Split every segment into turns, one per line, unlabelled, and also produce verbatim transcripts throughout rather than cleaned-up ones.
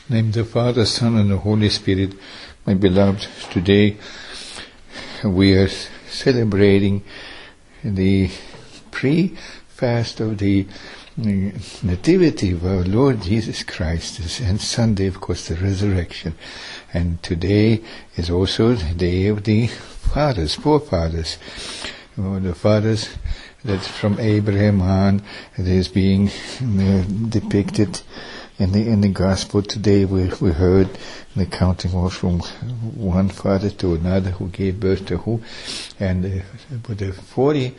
name of the Father, Son, and the Holy Spirit. My beloved, today we are celebrating the pre-fast of the Nativity of our Lord Jesus Christ, and Sunday, of course, the resurrection. And today is also the day of the fathers, forefathers. Oh, the fathers that's from Abraham on, that is being uh, depicted in the in the gospel today. We we heard the counting off from one father to another, who gave birth to who, and uh, with the forty.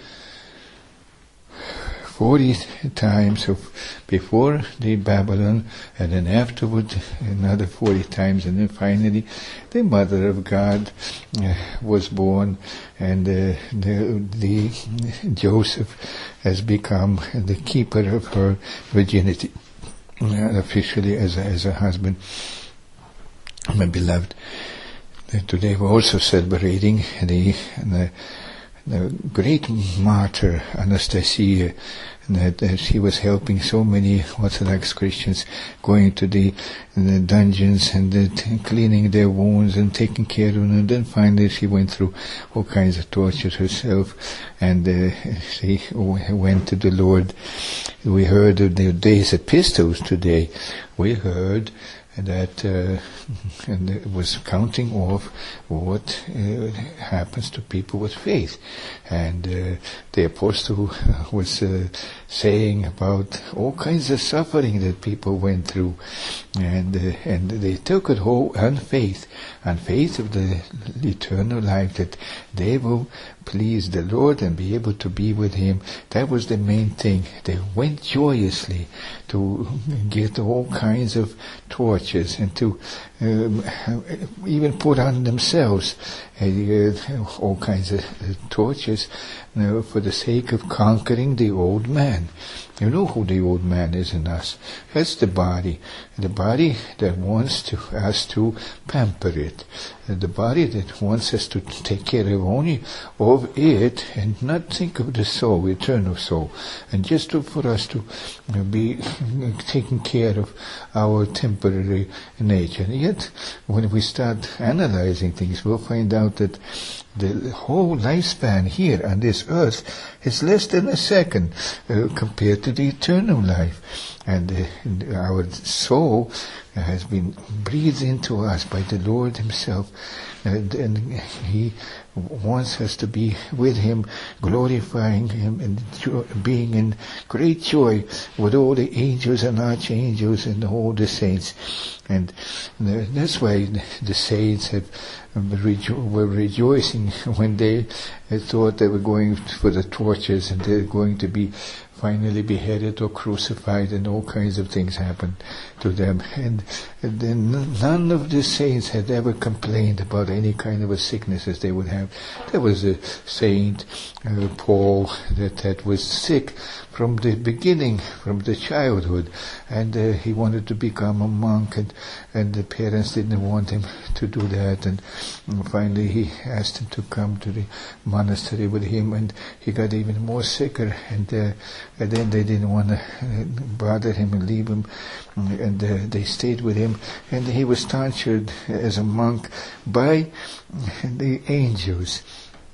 Forty times of before the Babylon, and then afterward another forty times, and then finally the Mother of God uh, was born, and uh, the, the Joseph has become the keeper of her virginity, uh, officially as a, as a husband. My beloved, uh, today we're also celebrating the the, the great martyr Anastasia. That, that she was helping so many Orthodox Christians, going to the, the dungeons and the, cleaning their wounds and taking care of them. And then finally she went through all kinds of tortures herself, and uh, she went to the Lord. We heard of the Day's Epistles today. We heard that uh, and it was counting off what uh, happens to people with faith, and uh, the apostle was uh, saying about all kinds of suffering that people went through, and uh, and they took it whole on faith, on faith of the eternal life, that they will please the Lord and be able to be with Him. That was the main thing. They went joyously to get all kinds of tortures and to um, even put on themselves uh, all kinds of uh, tortures you know, for the sake of conquering the old man. You know who the old man is in us. That's the body. The body that wants to us to pamper it. The body that wants us to take care of only of it and not think of the soul, eternal soul. And just to, for us to you know, be taking care of our temporary nature. And yet, when we start analyzing things, we'll find out that the whole lifespan here on this earth is less than a second uh, compared to the eternal life. And uh, our soul has been breathed into us by the Lord Himself, and, and He wants us to be with Him, glorifying Him and jo- being in great joy with all the angels and archangels and all the saints. And uh, that's why the saints have rejo- were rejoicing when they uh, thought they were going for the tortures and they're going to be finally beheaded or crucified, and all kinds of things happened to them. And, and then none of the saints had ever complained about any kind of a sicknesses they would have. There was a saint, uh, Paul, that, that was sick from the beginning, from the childhood, and uh, he wanted to become a monk, and, and the parents didn't want him to do that, and, and finally he asked him to come to the monastery with him, and he got even more sicker, and uh, and then they didn't want to bother him and leave him, and uh, they stayed with him, and he was tortured as a monk by the angels.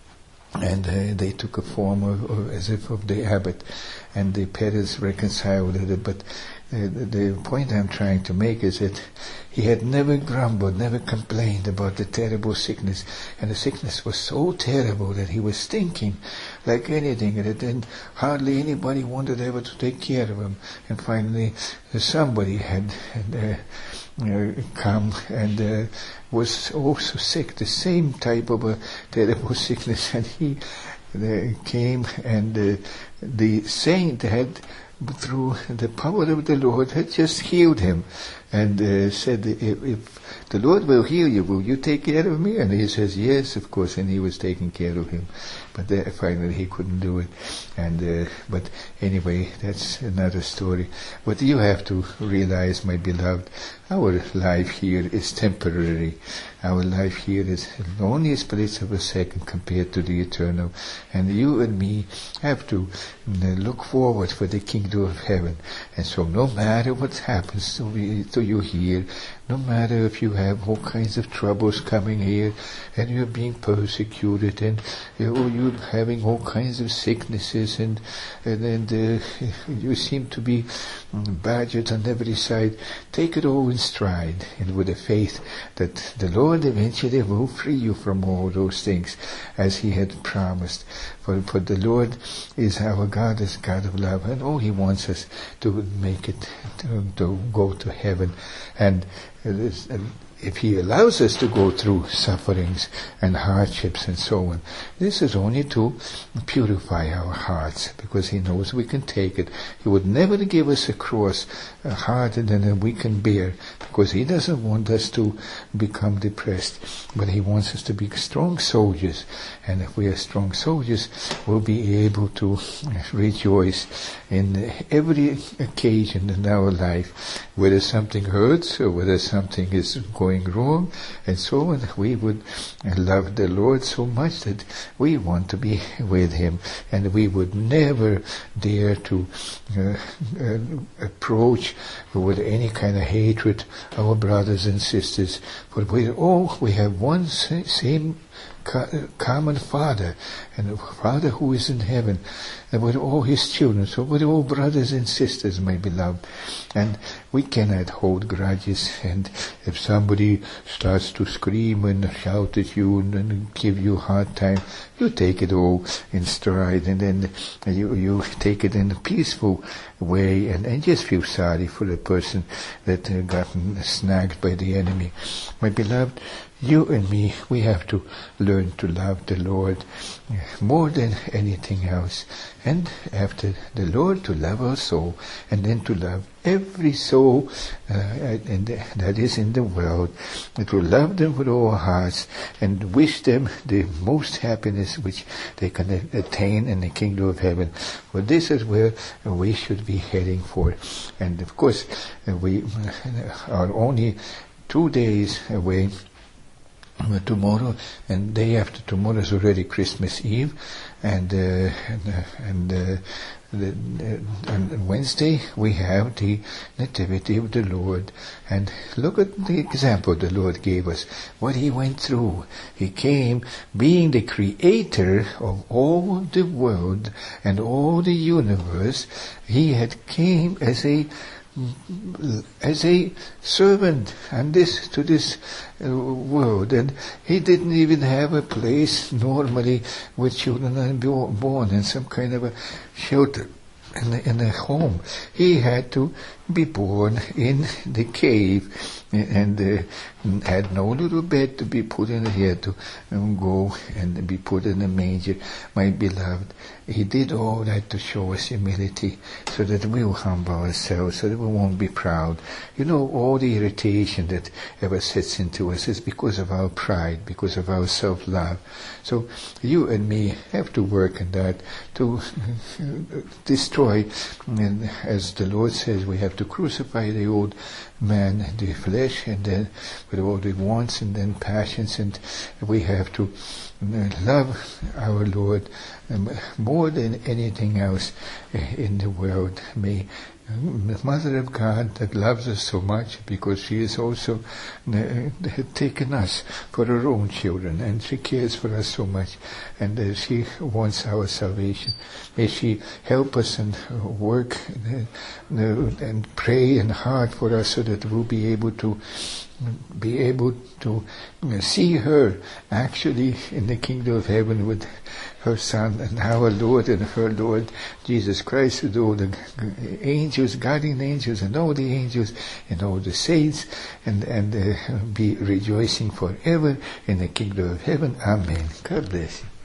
And uh, they took a form of, of, as if of the abbot, and the parents reconciled with it. But uh, the, the point I'm trying to make is that he had never grumbled, never complained about the terrible sickness, and the sickness was so terrible that he was stinking like anything, and then hardly anybody wanted ever to take care of him. And finally, uh, somebody had, had uh, Uh, come and uh, was also sick, the same type of a terrible sickness, and he uh, came, and uh, the saint had, through the power of the Lord, had just healed him, and uh, said, if, if the Lord will heal you, will you take care of me? And he says, yes, of course, and he was taking care of him. But uh, finally he couldn't do it. And uh, but anyway, that's another story. But you have to realize, my beloved, our life here is temporary. Our life here is only a split of a second compared to the eternal. And you and me have to uh, look forward for the kingdom of heaven. And so no matter what happens to, we, to you here, no matter if you have all kinds of troubles coming here, and you're being persecuted, and you know, you're having all kinds of sicknesses, and and, and uh, you seem to be badgered on every side, take it all in stride, and with the faith that the Lord eventually will free you from all those things, as He had promised. For, for the Lord is our God, is God of love, and all He wants us to make it, to, to go to heaven. And, and if He allows us to go through sufferings and hardships and so on, this is only to purify our hearts, because He knows we can take it. He would never give us a cross uh, harder than we can bear, because He doesn't want us to become depressed, but He wants us to be strong soldiers. And if we are strong soldiers, we'll be able to rejoice in every occasion in our life, whether something hurts or whether something is going wrong, and so on. We would love the Lord so much that we want to be with Him, and we would never dare to uh, uh, approach with any kind of hatred our brothers and sisters, for we all we have one same common Father, and a Father who is in heaven, and with all His children, so with all brothers and sisters, my beloved. And we cannot hold grudges, and if somebody starts to scream and shout at you and, and give you a hard time, you take it all in stride, and then you, you take it in a peaceful way, and, and just feel sorry for the person that uh, gotten snagged by the enemy. My beloved, you and me, we have to learn to love the Lord more than anything else. And after the Lord, to love our soul, and then to love every soul uh, and that is in the world, and to love them with all our hearts, and wish them the most happiness which they can attain in the kingdom of heaven. For this is where we should be heading for. And of course, we are only two days away. Tomorrow and day after tomorrow is already Christmas Eve, and uh, and uh, the, uh, on Wednesday we have the Nativity of the Lord. And look at the example the Lord gave us, what He went through. He came, being the Creator of all the world and all the universe. He had came as a as a servant and this to this uh, world, and He didn't even have a place normally where children are born in some kind of a shelter in a, in a home. He had to be born in the cave, and uh, had no little bed to be put in. He had to um, go and be put in a manger. My beloved, He did all that to show us humility, so that we will humble ourselves, so that we won't be proud. You know, all the irritation that ever sets into us is because of our pride, because of our self-love. So you and me have to work on that, to destroy, and as the Lord says, we have to crucify the old man, the flesh, and then with all the wants and then passions, and we have to love our Lord um, more than anything else in the world. May the Mother of God that loves us so much, because she is also uh, taken us for her own children, and she cares for us so much, and uh, she wants our salvation. May she help us and work uh, and pray and hard for us, so that we'll be able to be able to see her actually in the kingdom of heaven with her Son and our Lord and her Lord Jesus Christ, with all the angels, guardian angels, and all the angels and all the saints, and and uh, be rejoicing forever in the kingdom of heaven. Amen. God bless you.